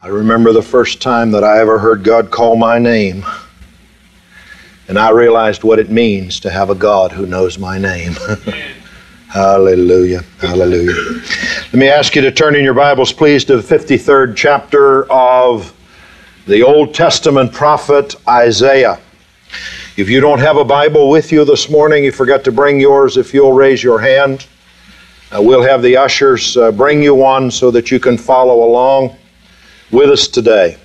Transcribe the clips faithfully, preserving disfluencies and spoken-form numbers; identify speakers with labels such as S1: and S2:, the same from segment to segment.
S1: I remember the first time that I ever heard God call my name, and I realized what it means to have a God who knows my name. Hallelujah, hallelujah. Let me ask you to turn in your Bibles, please, to the fifty-third chapter of the Old Testament prophet Isaiah. If you don't have a Bible with you this morning, you forgot to bring yours, if you'll raise your hand. Uh, we'll have the ushers uh, bring you one so that you can follow along with us today.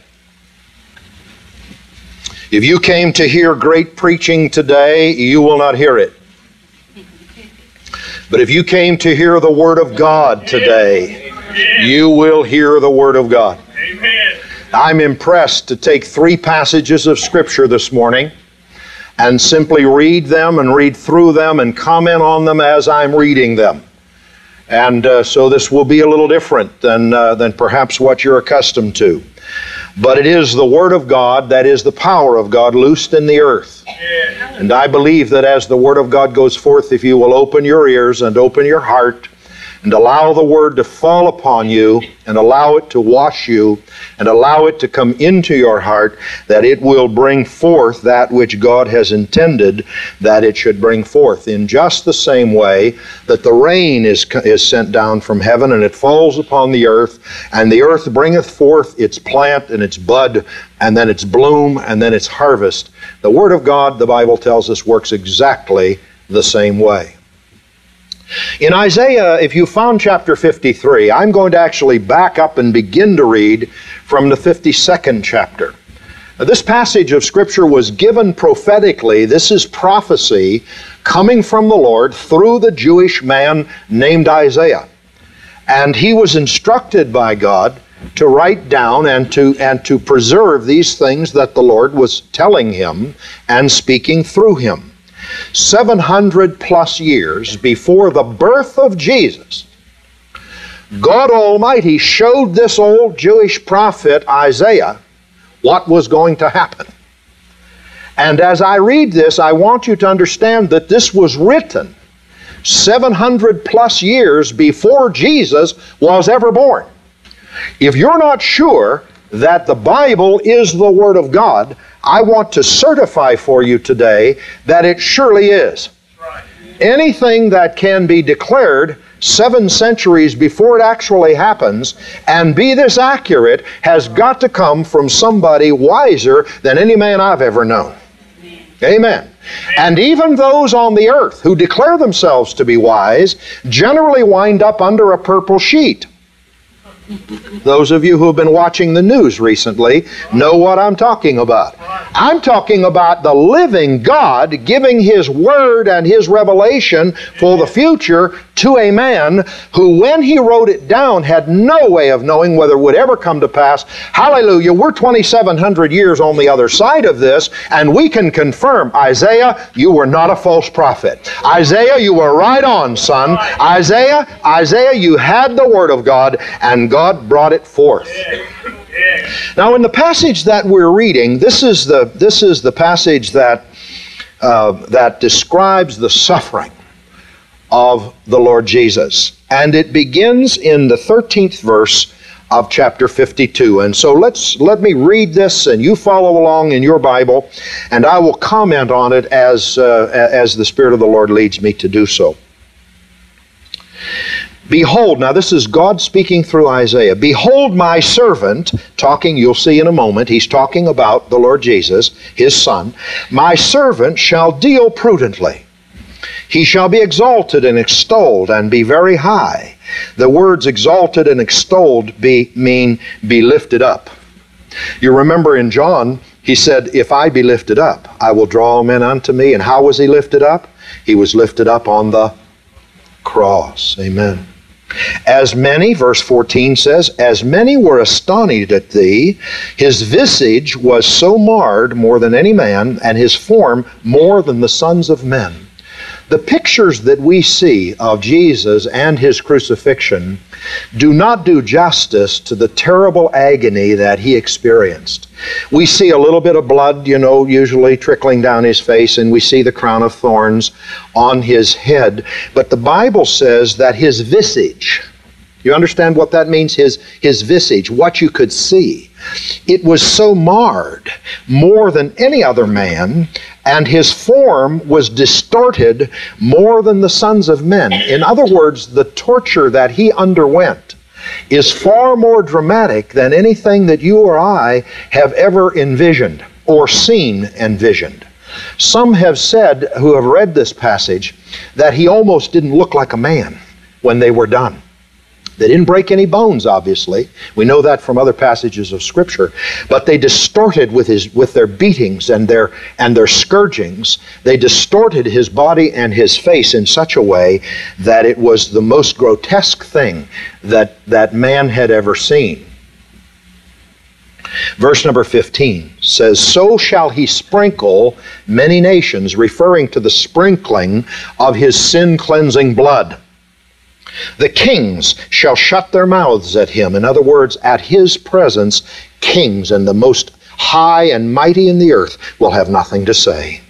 S1: If you came to hear great preaching today, you will not hear it. But if you came to hear the Word of God today, you will hear the Word of God. I'm impressed to take three passages of Scripture this morning and simply read them and read through them and comment on them as I'm reading them. And uh, so this will be a little different than, uh, than perhaps what you're accustomed to. But it is the Word of God that is the power of God loosed in the earth. And I believe that as the Word of God goes forth, if you will open your ears and open your heart and allow the Word to fall upon you and allow it to wash you and allow it to come into your heart, that it will bring forth that which God has intended that it should bring forth, in just the same way that the rain is, is sent down from heaven and it falls upon the earth, and the earth bringeth forth its plant and its bud and then its bloom and then its harvest. The Word of God, the Bible tells us, works exactly the same way. In Isaiah, if you found chapter fifty-three, I'm going to actually back up and begin to read from the fifty-second chapter. Now, this passage of Scripture was given prophetically. This is prophecy coming from the Lord through the Jewish man named Isaiah. And he was instructed by God to write down and to, and to preserve these things that the Lord was telling him and speaking through him. seven hundred plus years before the birth of Jesus, God Almighty showed this old Jewish prophet Isaiah what was going to happen. And as I read this, I want you to understand that this was written seven hundred plus years before Jesus was ever born. If you're not sure that the Bible is the Word of God, I want to certify for you today that it surely is. Right. Anything that can be declared seven centuries before it actually happens and be this accurate has got to come from somebody wiser than any man I've ever known. Amen. Amen. And even those on the earth who declare themselves to be wise generally wind up under a purple sheet. Those of you who have been watching the news recently know what I'm talking about. I'm talking about the living God giving His Word and His revelation for the future to a man who, when he wrote it down, had no way of knowing whether it would ever come to pass. Hallelujah, we're twenty-seven hundred years on the other side of this, and we can confirm, Isaiah, you were not a false prophet. Isaiah, you were right on, son. Isaiah, Isaiah, you had the Word of God, and God brought it forth. Now, in the passage that we're reading, this is the this is the passage that uh, that describes the suffering of the Lord Jesus, and it begins in the thirteenth verse of chapter fifty-two. And so let's let me read this, and you follow along in your Bible, and I will comment on it as uh, as the Spirit of the Lord leads me to do so. Behold, now this is God speaking through Isaiah. Behold my servant, talking, you'll see in a moment, he's talking about the Lord Jesus, his son. My servant shall deal prudently. He shall be exalted and extolled and be very high. The words exalted and extolled be, mean be lifted up. You remember in John, he said, if I be lifted up, I will draw all men unto me. And how was he lifted up? He was lifted up on the cross. Amen. As many, verse fourteen says, as many were astonished at thee, his visage was so marred more than any man, and his form more than the sons of men. The pictures that we see of Jesus and His crucifixion do not do justice to the terrible agony that He experienced. We see a little bit of blood, you know, usually trickling down His face, and we see the crown of thorns on His head. But the Bible says that His visage, you understand what that means? His, his visage, what you could see, It was so marred more than any other man, and his form was distorted more than the sons of men. In other words, the torture that he underwent is far more dramatic than anything that you or I have ever envisioned or seen envisioned. Some have said, who have read this passage, that he almost didn't look like a man when they were done. They didn't break any bones, obviously. We know that from other passages of Scripture. But they distorted with his with their beatings and their and their scourgings. They distorted his body and his face in such a way that it was the most grotesque thing that that man had ever seen. Verse number fifteen says, "So shall he sprinkle many nations," referring to the sprinkling of his sin-cleansing blood. "The kings shall shut their mouths at him." In other words, at his presence, kings and the most high and mighty in the earth will have nothing to say.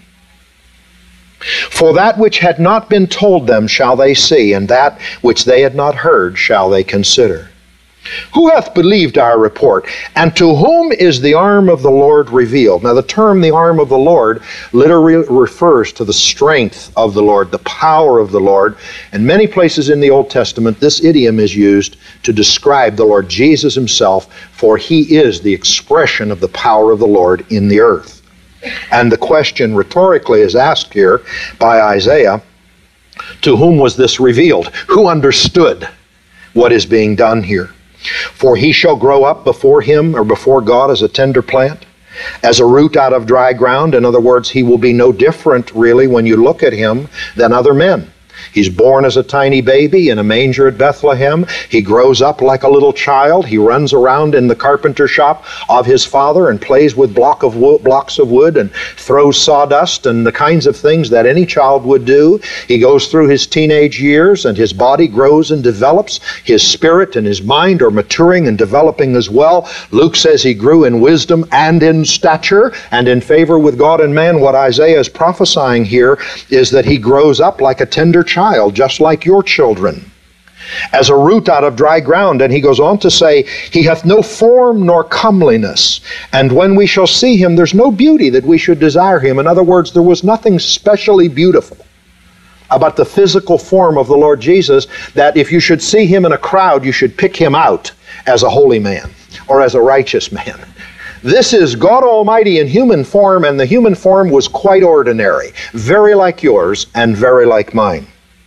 S1: "For that which had not been told them shall they see, and that which they had not heard shall they consider. Who hath believed our report? And to whom is the arm of the Lord revealed?" Now the term "the arm of the Lord" literally refers to the strength of the Lord, the power of the Lord. And many places in the Old Testament this idiom is used to describe the Lord Jesus himself, for he is the expression of the power of the Lord in the earth. And the question rhetorically is asked here by Isaiah, to whom was this revealed? Who understood what is being done here? "For he shall grow up before him," or before God, "as a tender plant, as a root out of dry ground." In other words, he will be no different, really, when you look at him, than other men. He's born as a tiny baby in a manger at Bethlehem. He grows up like a little child. He runs around in the carpenter shop of his father and plays with block of wood, blocks of wood and throws sawdust and the kinds of things that any child would do. He goes through his teenage years and his body grows and develops. His spirit and his mind are maturing and developing as well. Luke says he grew in wisdom and in stature and in favor with God and man. What Isaiah is prophesying here is that he grows up like a tender child, just like your children, as a root out of dry ground. And he goes on to say, "He hath no form nor comeliness, and when we shall see him, there's no beauty that we should desire him." In other words, there was nothing specially beautiful about the physical form of the Lord Jesus, that if you should see him in a crowd, you should pick him out as a holy man or as a righteous man. This is God Almighty in human form, and the human form was quite ordinary, very like yours and very like mine.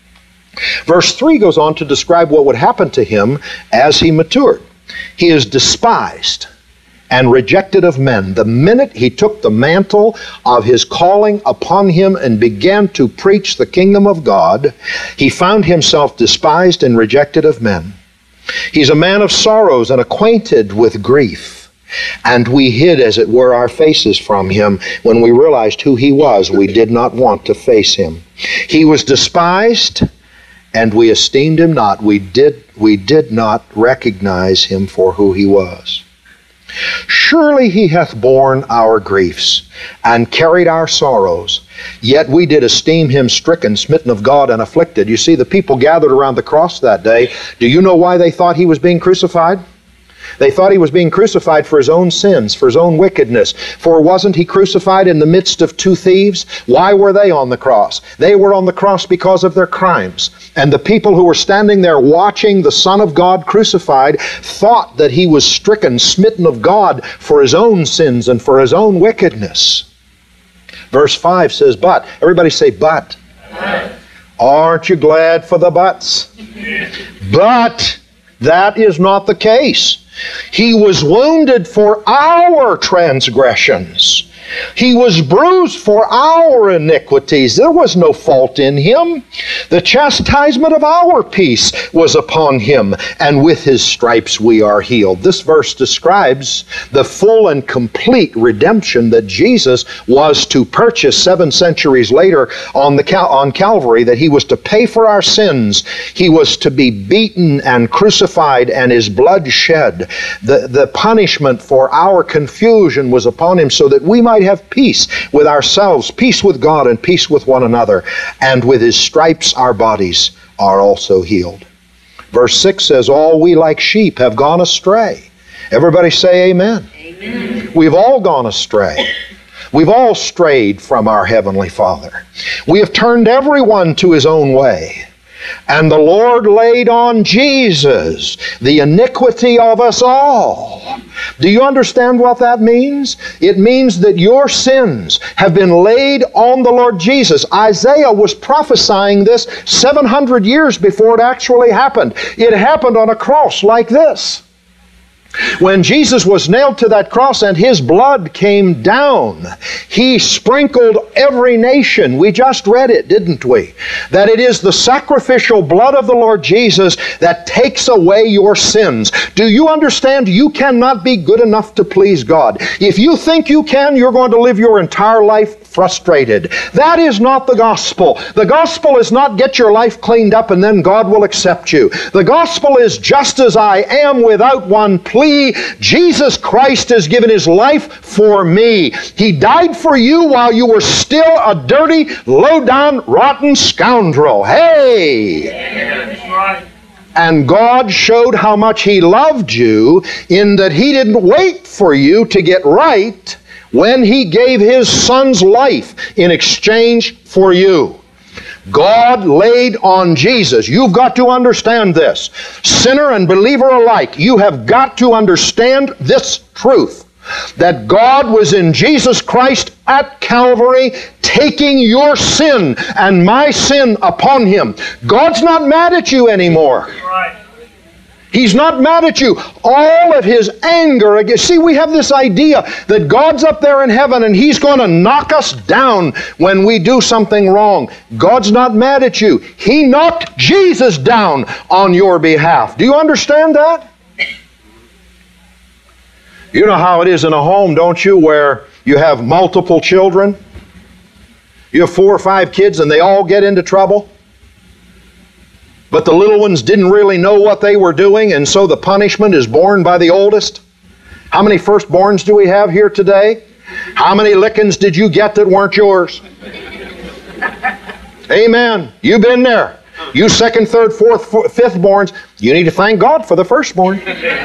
S1: Verse three goes on to describe what would happen to him as he matured. "He is despised and rejected of men." The minute he took the mantle of his calling upon him and began to preach the kingdom of God, he found himself despised and rejected of men. "He's a man of sorrows and acquainted with grief. And we hid, as it were, our faces from him. When we realized who he was, we did not want to face him. He was despised, and we esteemed him not." We did, we did not recognize him for who he was. "Surely he hath borne our griefs and carried our sorrows. Yet we did esteem him stricken, smitten of God, and afflicted." You see, the people gathered around the cross that day. Do you know why they thought he was being crucified? They thought he was being crucified for his own sins, for his own wickedness. For wasn't he crucified in the midst of two thieves? Why were they on the cross? They were on the cross because of their crimes. And the people who were standing there watching the Son of God crucified thought that he was stricken, smitten of God for his own sins and for his own wickedness. Verse five says, "But," everybody say, "but." But. Aren't you glad for the buts? But that is not the case. He was wounded for our transgressions. He was bruised for our iniquities. There was no fault in him. The chastisement of our peace was upon him, and with his stripes we are healed. This verse describes the full and complete redemption that Jesus was to purchase seven centuries later on the Cal- on Calvary, that he was to pay for our sins. He was to be beaten and crucified and his blood shed. The, the punishment for our confusion was upon him so that we might have peace with ourselves, peace with God, and peace with one another. And with his stripes our bodies are also healed. Verse six says, "All we like sheep have gone astray." Everybody say amen. We've all gone astray. We've all strayed from our Heavenly Father. We have turned everyone to his own way. And the Lord laid on Jesus the iniquity of us all. Do you understand what that means? It means that your sins have been laid on the Lord Jesus. Isaiah was prophesying this seven hundred years before it actually happened. It happened on a cross like this. When Jesus was nailed to that cross and his blood came down, he sprinkled every nation. We just read it, didn't we? That it is the sacrificial blood of the Lord Jesus that takes away your sins. Do you understand? You cannot be good enough to please God. If you think you can, you're going to live your entire life frustrated. That is not the gospel. The gospel is not get your life cleaned up and then God will accept you. The gospel is just as I am without one plea, Jesus Christ has given his life for me. He died for you while you were still a dirty, low-down, rotten scoundrel. Hey! Yeah, and God showed how much he loved you in that he didn't wait for you to get right when he gave his son's life in exchange for you. God laid on Jesus. You've got to understand this. Sinner and believer alike, you have got to understand this truth. That God was in Jesus Christ at Calvary taking your sin and my sin upon him. God's not mad at you anymore. Right. He's not mad at you. All of his anger against... See, we have this idea that God's up there in heaven and he's going to knock us down when we do something wrong. God's not mad at you. He knocked Jesus down on your behalf. Do you understand that? You know how it is in a home, don't you, where you have multiple children? You have four or five kids and they all get into trouble. But the little ones didn't really know what they were doing, and so the punishment is borne by the oldest. How many firstborns do we have here today? How many lickings did you get that weren't yours? Amen. You've been there. You second, third, fourth, fourth, fifthborns, you need to thank God for the firstborn.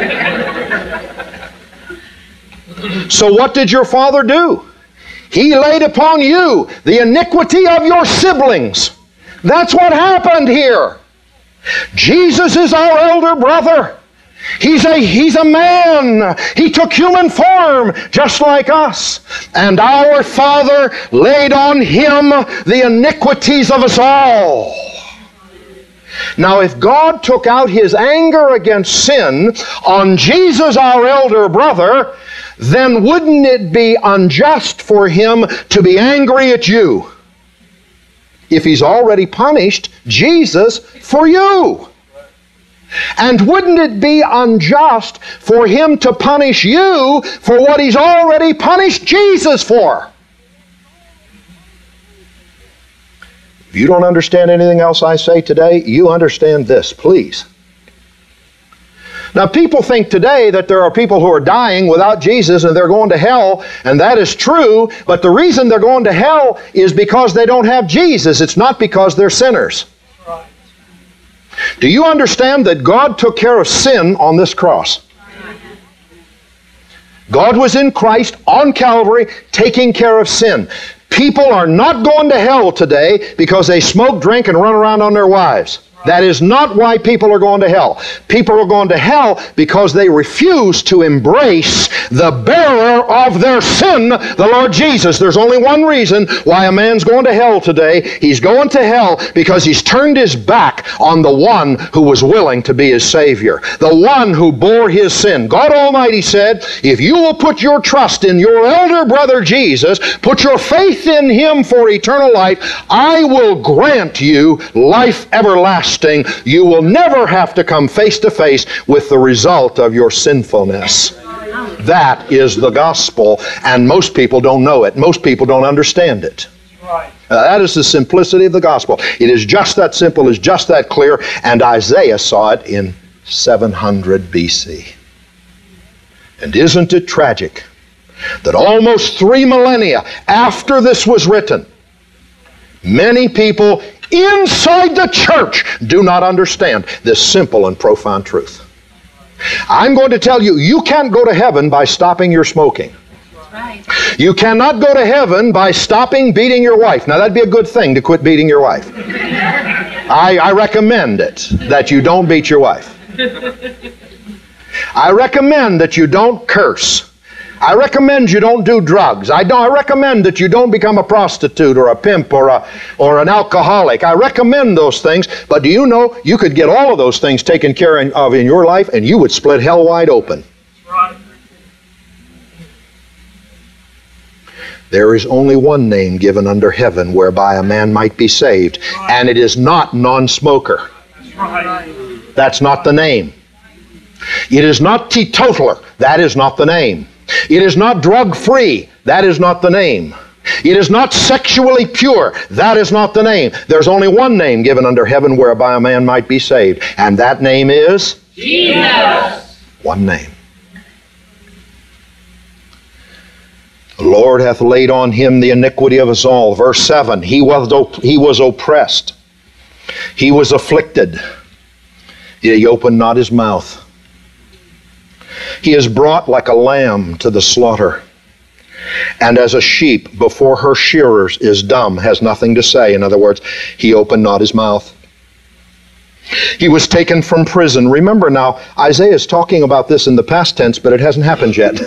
S1: So what did your father do? He laid upon you the iniquity of your siblings. That's what happened here. Jesus is our elder brother. He's a, he's a man. He took human form just like us. And our Father laid on him the iniquities of us all. Now, if God took out his anger against sin on Jesus, our elder brother, then wouldn't it be unjust for him to be angry at you? If he's already punished Jesus for you. And wouldn't it be unjust for him to punish you for what he's already punished Jesus for? If you don't understand anything else I say today, you understand this, please. Now, people think today that there are people who are dying without Jesus and they're going to hell, and that is true, but the reason they're going to hell is because they don't have Jesus. It's not because they're sinners. Right. Do you understand that God took care of sin on this cross? God was in Christ on Calvary taking care of sin. People are not going to hell today because they smoke, drink, and run around on their wives. That is not why people are going to hell. People are going to hell because they refuse to embrace the bearer of their sin, the Lord Jesus. There's only one reason why a man's going to hell today. He's going to hell because he's turned his back on the one who was willing to be his Savior, the one who bore his sin. God Almighty said, if you will put your trust in your elder brother Jesus, put your faith in him for eternal life, I will grant you life everlasting. You will never have to come face to face with the result of your sinfulness. That is the gospel, and most people don't know it. Most people don't understand it. Uh, that is the simplicity of the gospel. It is just that simple, it's just that clear, and Isaiah saw it in seven hundred B C. And isn't it tragic that almost three millennia after this was written, many people inside the church do not understand this simple and profound truth. I'm going to tell you, you can't go to heaven by stopping your smoking. You cannot go to heaven by stopping beating your wife. Now, that'd be a good thing to quit beating your wife. I, I recommend it, that you don't beat your wife. I recommend that you don't curse. I recommend you don't do drugs. I, don't, I recommend that you don't become a prostitute or a pimp or, a, or an alcoholic. I recommend those things, but do you know you could get all of those things taken care of in your life and you would split hell wide open.
S2: Right.
S1: There is only one name given under heaven whereby a man might be saved, and it is not non-smoker.
S2: That's right.
S1: That's not the name. It is not teetotaler. That is not the name. It is not drug-free. That is not the name. It is not sexually pure. That is not the name. There's only one name given under heaven whereby a man might be saved, and that name is
S2: Jesus.
S1: One name. The Lord hath laid on him the iniquity of us all. Verse seven, he was, op- he was oppressed. He was afflicted. Yet he opened not his mouth. He is brought like a lamb to the slaughter. And as a sheep before her shearers is dumb, has nothing to say. In other words, he opened not his mouth. He was taken from prison. Remember now, Isaiah is talking about this in the past tense, but it hasn't happened yet.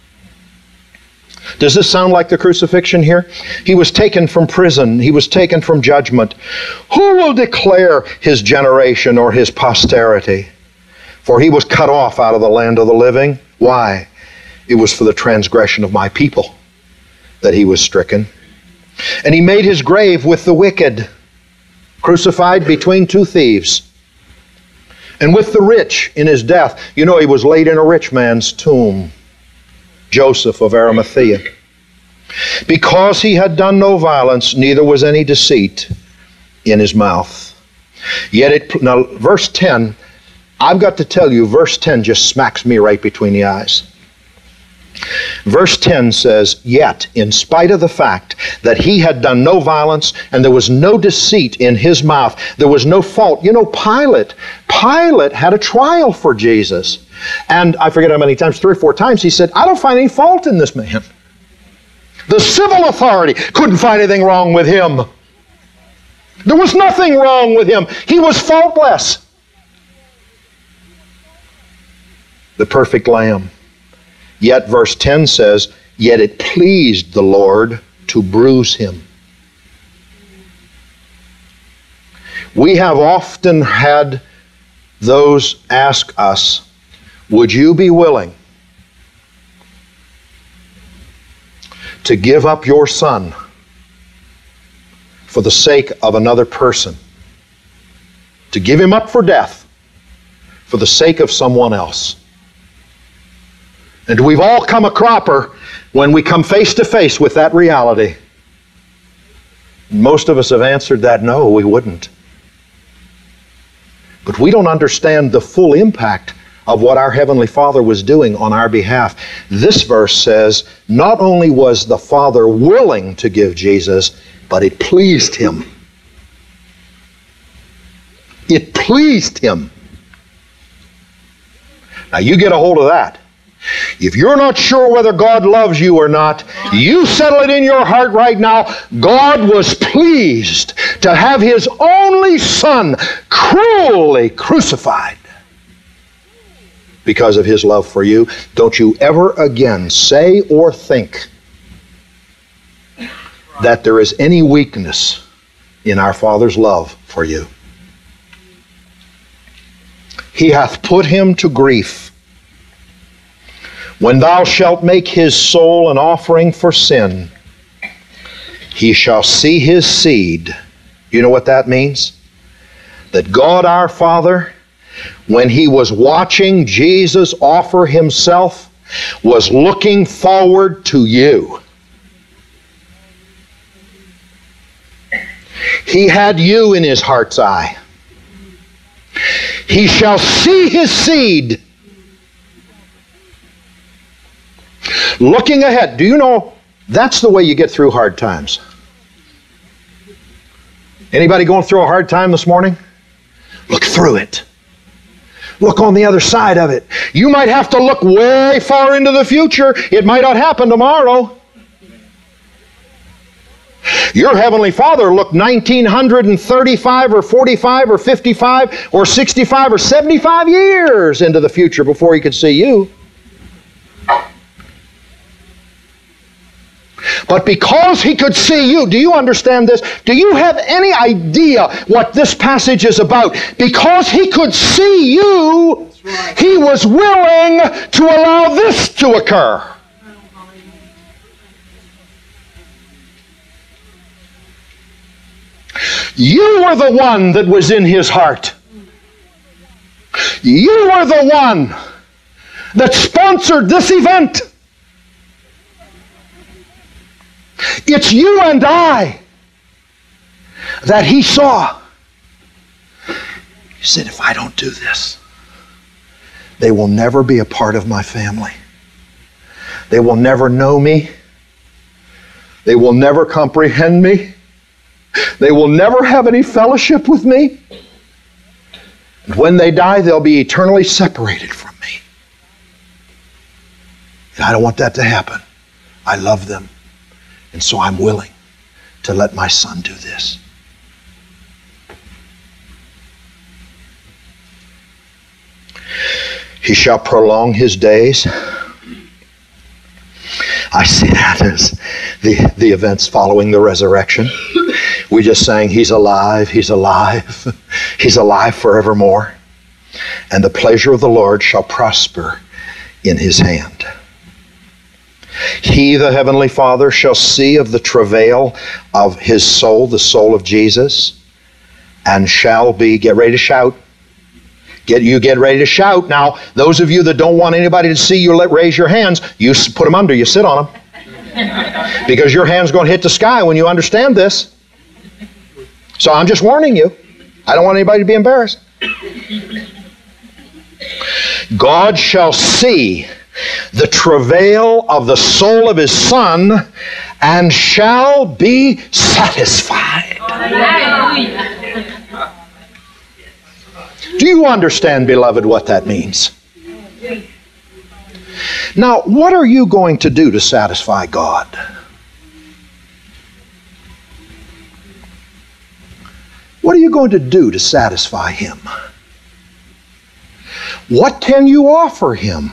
S1: Does this sound like the crucifixion here? He was taken from prison. He was taken from judgment. Who will declare his generation or his posterity? For he was cut off out of the land of the living. Why? It was for the transgression of my people that he was stricken. And he made his grave with the wicked, crucified between two thieves. And with the rich in his death. You know, he was laid in a rich man's tomb. Joseph of Arimathea. Because he had done no violence, neither was any deceit in his mouth. Yet it, now verse ten, I've got to tell you, verse ten just smacks me right between the eyes. Verse ten says, yet in spite of the fact that he had done no violence and there was no deceit in his mouth, there was no fault. You know, Pilate, Pilate had a trial for Jesus. And I forget how many times, three or four times, he said, I don't find any fault in this man. The civil authority couldn't find anything wrong with him. There was nothing wrong with him. He was faultless. The perfect Lamb. Yet verse ten says, yet it pleased the Lord to bruise him. We have often had those ask us, would you be willing to give up your son for the sake of another person? To give him up for death for the sake of someone else? And we've all come a cropper when we come face to face with that reality. Most of us have answered that, no, we wouldn't. But we don't understand the full impact of what our Heavenly Father was doing on our behalf. This verse says, not only was the Father willing to give Jesus, but it pleased Him. It pleased Him. Now you get a hold of that. If you're not sure whether God loves you or not, you settle it in your heart right now. God was pleased to have His only Son cruelly crucified because of His love for you. Don't you ever again say or think that there is any weakness in our Father's love for you. He hath put Him to grief. When thou shalt make his soul an offering for sin, he shall see his seed. You know what that means? That God our Father, when He was watching Jesus offer Himself, was looking forward to you. He had you in His heart's eye. He shall see his seed. Looking ahead. Do you know that's the way you get through hard times? Anybody going through a hard time this morning? Look through it. Look on the other side of it. You might have to look way far into the future. It might not happen tomorrow. Your Heavenly Father looked nineteen thirty-five or forty-five or fifty-five or sixty-five or seventy-five years into the future before He could see you. But because He could see you, do you understand this? Do you have any idea what this passage is about? Because He could see you, He was willing to allow this to occur. You were the one that was in His heart. You were the one that sponsored this event. It's you and I that He saw. He said, if I don't do this, they will never be a part of my family. They will never know me. They will never comprehend me. They will never have any fellowship with me. And when they die, they'll be eternally separated from me. And I don't want that to happen. I love them. And so I'm willing to let my Son do this. He shall prolong His days. I see that as the, the events following the resurrection. We just sang, He's alive, He's alive, He's alive forevermore. And the pleasure of the Lord shall prosper in His hand. He, the Heavenly Father, shall see of the travail of His soul, the soul of Jesus, and shall be, get ready to shout. Get you get ready to shout. Now, those of you that don't want anybody to see you, let raise your hands. You put them under, you sit on them. Because your hand's going to hit the sky when you understand this. So I'm just warning you. I don't want anybody to be embarrassed. God shall see the travail of the soul of His Son, and shall be satisfied. Do you understand, beloved, what that means? Now, what are you going to do to satisfy God? What are you going to do to satisfy Him? What can you offer Him?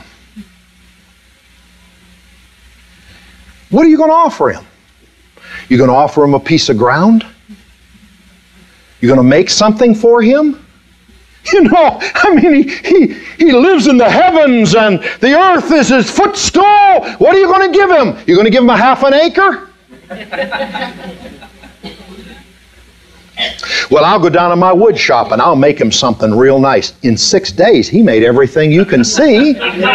S1: What are you going to offer Him? You're going to offer Him a piece of ground? You're going to make something for Him? You know, I mean, he, he, he lives in the heavens and the earth is His footstool. What are you going to give Him? You're going to give Him a half an acre? Well, I'll go down to my wood shop and I'll make Him something real nice. In six days, He made everything you can see.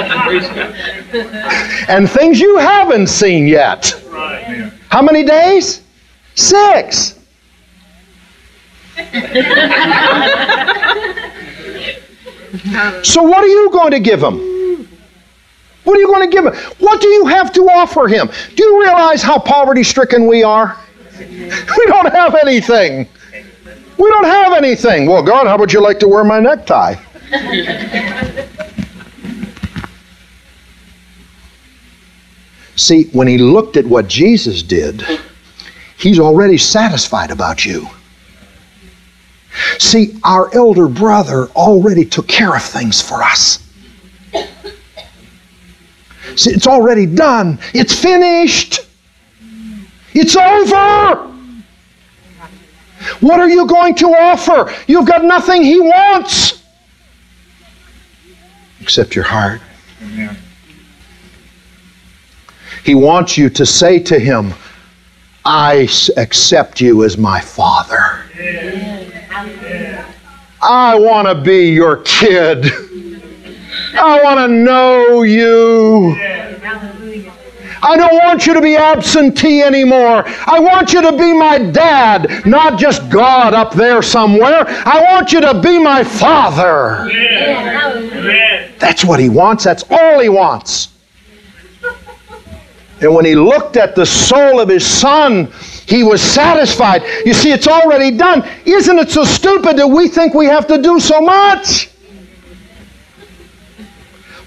S1: And things you haven't seen yet. How many days? Six. So what are you going to give Him? What are you going to give Him? What do you have to offer Him? Do you realize how poverty-stricken we are? We don't have anything. We don't have anything. Well, God, how would you like to wear my necktie? See, when He looked at what Jesus did, He's already satisfied about you. See, our elder brother already took care of things for us. See, it's already done. It's finished. It's over. What are you going to offer? You've got nothing He wants except your heart. Amen. He wants you to say to Him, I accept you as my Father. I want to be your kid. I want to know you. I don't want you to be absentee anymore. I want you to be my dad, not just God up there somewhere. I want you to be my Father. That's what He wants. That's all He wants. And when He looked at the soul of His Son, He was satisfied. You see, it's already done. Isn't it so stupid that we think we have to do so much?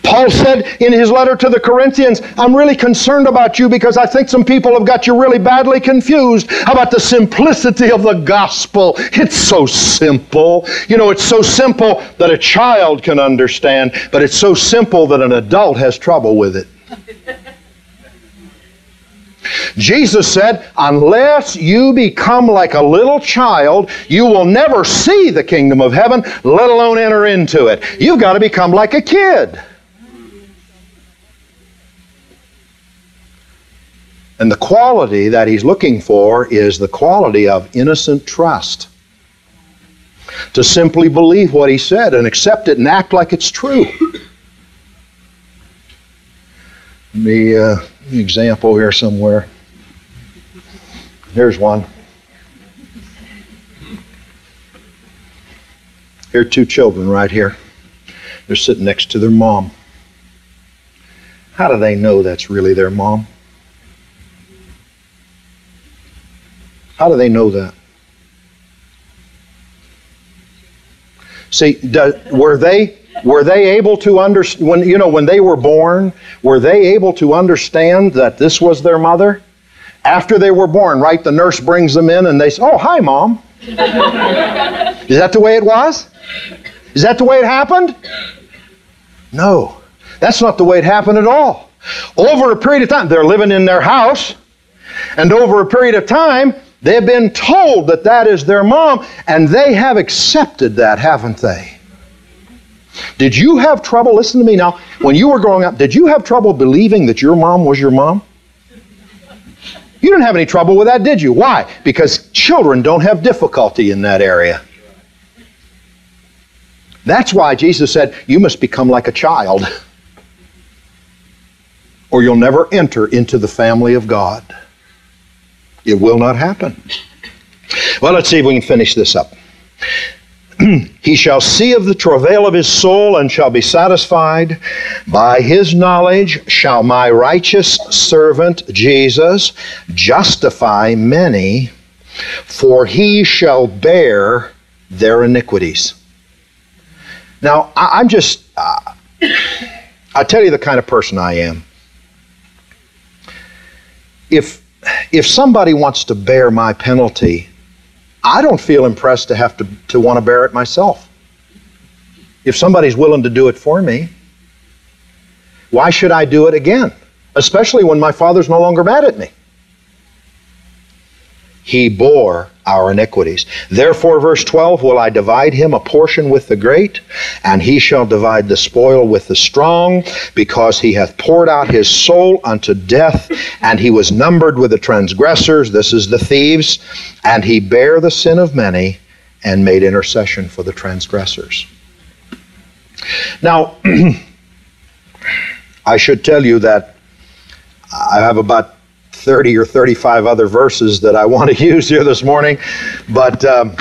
S1: Paul said in his letter to the Corinthians, I'm really concerned about you because I think some people have got you really badly confused about the simplicity of the gospel. It's so simple. You know, it's so simple that a child can understand, but it's so simple that an adult has trouble with it. Jesus said, unless you become like a little child, you will never see the kingdom of heaven, let alone enter into it. You've got to become like a kid. And the quality that he's looking for is the quality of innocent trust. To simply believe what he said and accept it and act like it's true. Let me, uh, an example here somewhere. Here's one. Here are two children right here. They're sitting next to their mom. How do they know that's really their mom? How do they know that? See, do, were they were they able to understand when you know when they were born? Were they able to understand that this was their mother? After they were born, right? The nurse brings them in and they say, "Oh, hi, Mom." Is that the way it was? Is that the way it happened? No, that's not the way it happened at all. Over a period of time, they're living in their house, and over a period of time, they've been told that that is their mom, and they have accepted that, haven't they? Did you have trouble, listen to me now, when you were growing up, did you have trouble believing that your mom was your mom? You didn't have any trouble with that, did you? Why? Because children don't have difficulty in that area. That's why Jesus said, you must become like a child, or you'll never enter into the family of God. It will not happen. Well, let's see if we can finish this up. He shall see of the travail of his soul and shall be satisfied. By his knowledge shall my righteous servant Jesus justify many, for he shall bear their iniquities. Now, I, I'm just, uh, I'll tell you the kind of person I am. If If somebody wants to bear my penalty, I don't feel impressed to have to, to want to bear it myself. If somebody's willing to do it for me, why should I do it again? Especially when my Father's no longer mad at me. He bore our iniquities. Therefore, verse twelve, will I divide him a portion with the great, and he shall divide the spoil with the strong, because he hath poured out his soul unto death, and he was numbered with the transgressors, this is the thieves, and he bare the sin of many, and made intercession for the transgressors. Now, I should tell you that I have about thirty or thirty-five other verses that I want to use here this morning, but um,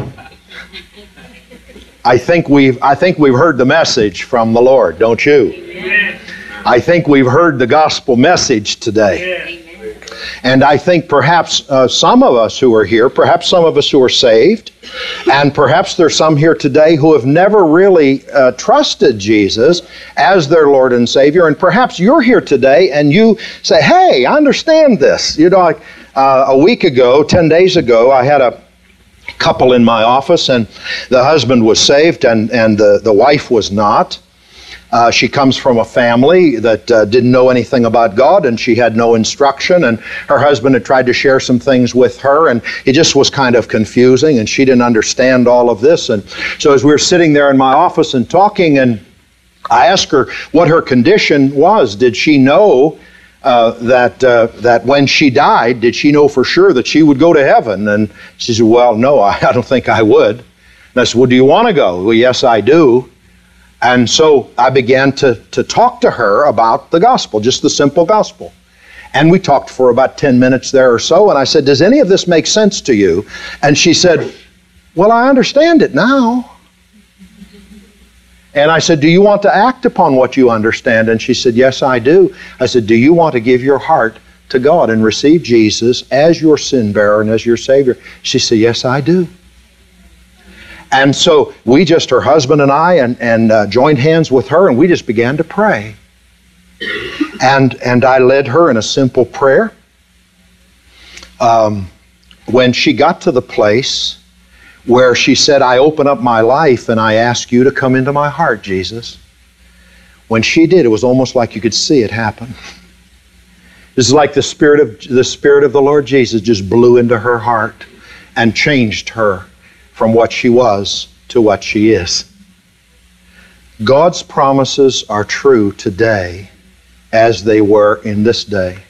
S1: I think we've I think we've heard the message from the Lord, don't you? Amen. I think we've heard the gospel message today. Amen. And I think perhaps uh, some of us who are here, perhaps some of us who are saved, and perhaps there's some here today who have never really uh, trusted Jesus as their Lord and Savior, and perhaps you're here today and you say, hey, I understand this. You know, like, uh, a week ago, ten days ago, I had a couple in my office, and the husband was saved and, and the, the wife was not. Uh, she comes from a family that uh, didn't know anything about God, and she had no instruction, and her husband had tried to share some things with her, and it just was kind of confusing, and she didn't understand all of this. And so as we were sitting there in my office and talking, and I asked her what her condition was. Did she know uh, that uh, that when she died, did she know for sure that she would go to heaven? And she said, well, no, I, I don't think I would. And I said, well, do you want to go? Well, yes, I do. And so I began to, to talk to her about the gospel, just the simple gospel. And we talked for about ten minutes there or so, and I said, does any of this make sense to you? And she said, well, I understand it now. And I said, do you want to act upon what you understand? And she said, yes, I do. I said, do you want to give your heart to God and receive Jesus as your sin bearer and as your Savior? She said, yes, I do. And so we just, her husband and I, and, and uh, joined hands with her, and we just began to pray. And, and I led her in a simple prayer. Um, when she got to the place where she said, I open up my life and I ask you to come into my heart, Jesus. When she did, it was almost like you could see it happen. This is like the Spirit of the Spirit of the Lord Jesus just blew into her heart and changed her from what she was to what she is. God's promises are true today as they were in this day.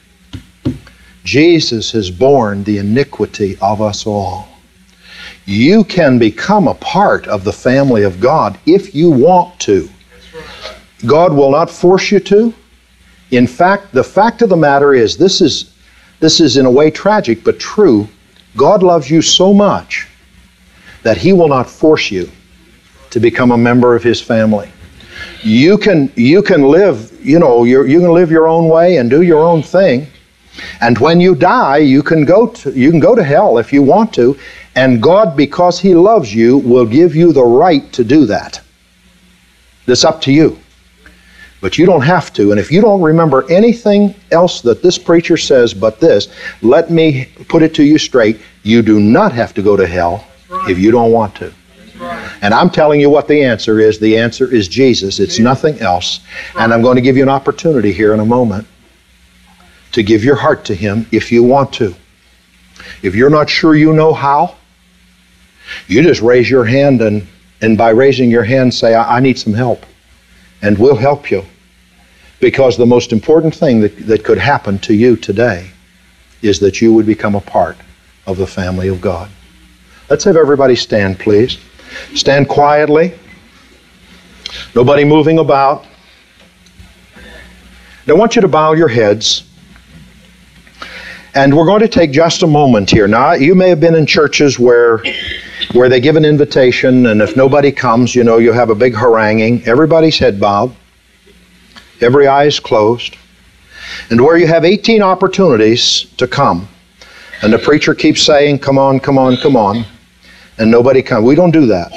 S1: Jesus has borne the iniquity of us all. You can become a part of the family of God if you want to. God will not force you to. In fact, the fact of the matter is, this is, this is in a way tragic, but true. God loves you so much that He will not force you to become a member of His family. You can, you can live, you know, you're, you can live your own way and do your own thing. And when you die, you can go to, you can go to hell if you want to. And God, because He loves you, will give you the right to do that. It's up to you. But you don't have to. And if you don't remember anything else that this preacher says but this, let me put it to you straight. You do not have to go to hell if you don't want to. And I'm telling you what the answer is. The answer is Jesus. It's nothing else. And I'm going to give you an opportunity here in a moment to give your heart to Him if you want to. If you're not sure you know how, you just raise your hand, and, and by raising your hand say, I, I need some help. And we'll help you. Because the most important thing that, that could happen to you today is that you would become a part of the family of God. Let's have everybody stand, please. Stand quietly. Nobody moving about. Now I want you to bow your heads. And we're going to take just a moment here. Now, you may have been in churches where, where they give an invitation, and if nobody comes, you know, you have a big haranguing. Everybody's head bowed. Every eye is closed. And where you have eighteen opportunities to come, and the preacher keeps saying, come on, come on, come on, and nobody comes. We don't do that.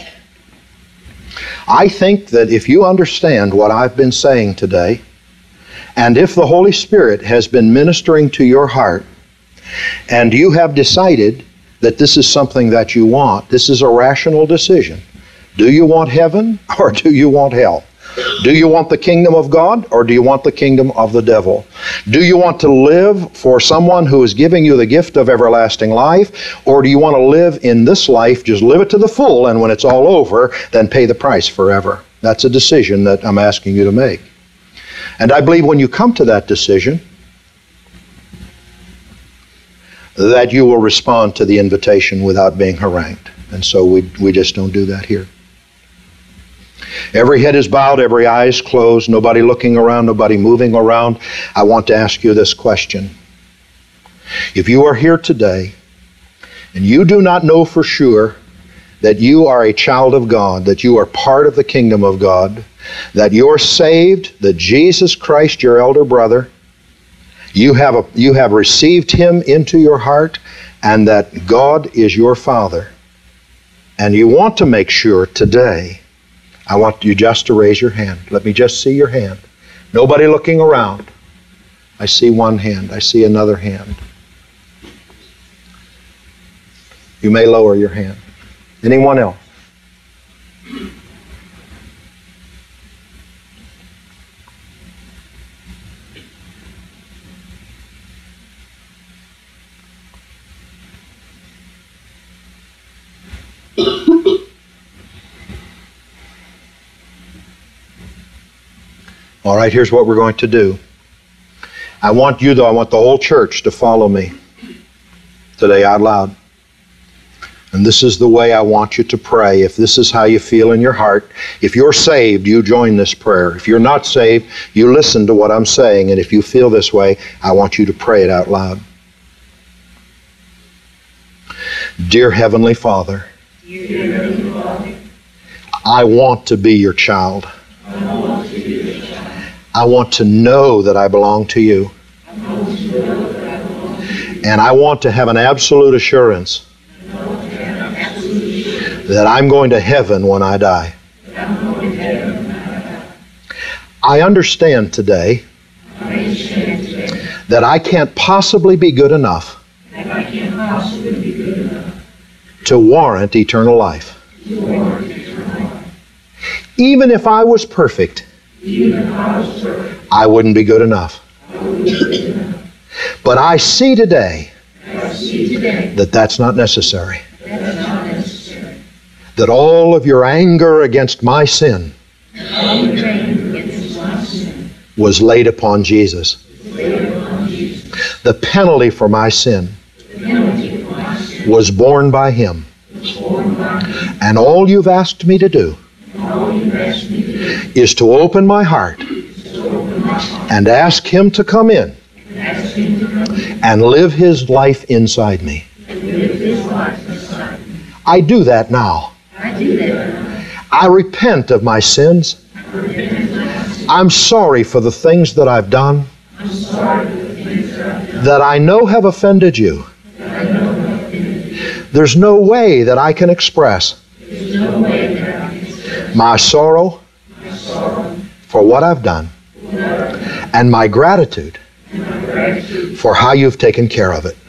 S1: I think that if you understand what I've been saying today, and if the Holy Spirit has been ministering to your heart, and you have decided that this is something that you want, this is a rational decision. Do you want heaven or do you want hell? Do you want the kingdom of God or do you want the kingdom of the devil? Do you want to live for someone who is giving you the gift of everlasting life, or do you want to live in this life, just live it to the full, and when it's all over, then pay the price forever? That's a decision that I'm asking you to make. And I believe when you come to that decision, that you will respond to the invitation without being harangued. And so we, we just don't do that here. Every head is bowed, every eye is closed, nobody looking around, nobody moving around. I want to ask you this question. If you are here today and you do not know for sure that you are a child of God, that you are part of the kingdom of God, that you're saved, that Jesus Christ, your elder brother, you have, a, you have received Him into your heart, and that God is your Father, and you want to make sure today, I want you just to raise your hand. Let me just see your hand. Nobody looking around. I see one hand. I see another hand. You may lower your hand. Anyone else? All right, here's what we're going to do. I want you, though, I want the whole church to follow me today out loud. And this is the way I want you to pray. If this is how you feel in your heart, if you're saved, you join this prayer. If you're not saved, you listen to what I'm saying. And if you feel this way, I want you to pray it out loud. Dear Heavenly Father,
S2: Dear Heavenly Father,
S1: I want to be your child.
S2: I want to be your child.
S1: I want to know that I belong to you.
S2: I want to know that I belong to you.
S1: And I want to have an absolute assurance that I'm going to heaven when I die. I understand today that I can't possibly be good enough to warrant eternal life. Even if I was perfect, I wouldn't be good enough. But I see today that that's not necessary. That all of your anger against my sin was laid upon Jesus. The penalty for my sin was borne by Him. And all you've asked me to do is to open my heart and ask Him to come in and live His life inside me. I do that now. I repent of my sins. I'm sorry for the things that I've done that I know have offended you. There's no way that I can express my sorrow for what I've done and my gratitude for how you've taken care of it.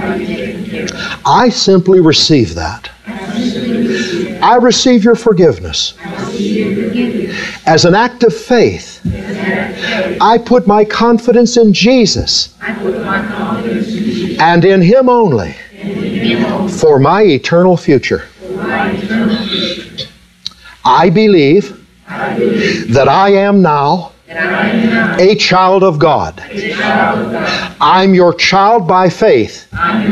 S1: I simply receive that. I receive your forgiveness. As an act of faith, I put my confidence in Jesus and in Him only for my eternal future. I believe that I am now a child of God. I'm your child by faith.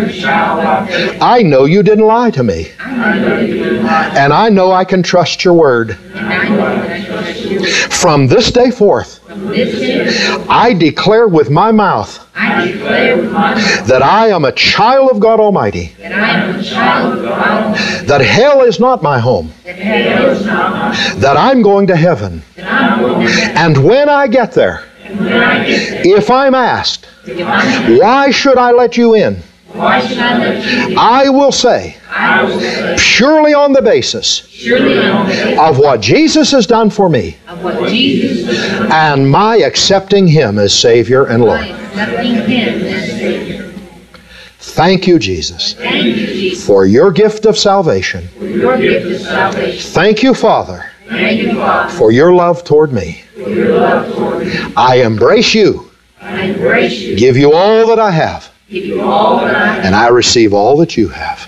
S1: I know you didn't lie to me. And I know I can trust your word. From this day forth, I declare with my mouth that I am a child of God Almighty. That hell is not my home. That I'm going to heaven. And when I get there, if I'm asked, why should I let you in? I will say, purely on the basis of what Jesus has done for me and my accepting Him as Savior and Lord. Thank you, Jesus, for your gift of salvation. Thank you, Father, for your love toward me. I embrace you, give you all that I have, and I receive all that you have.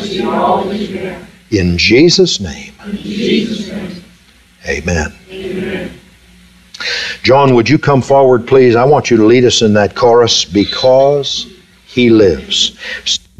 S1: In Jesus' name. Amen. John, would you come forward, please? I want you to lead us in that chorus, Because He Lives.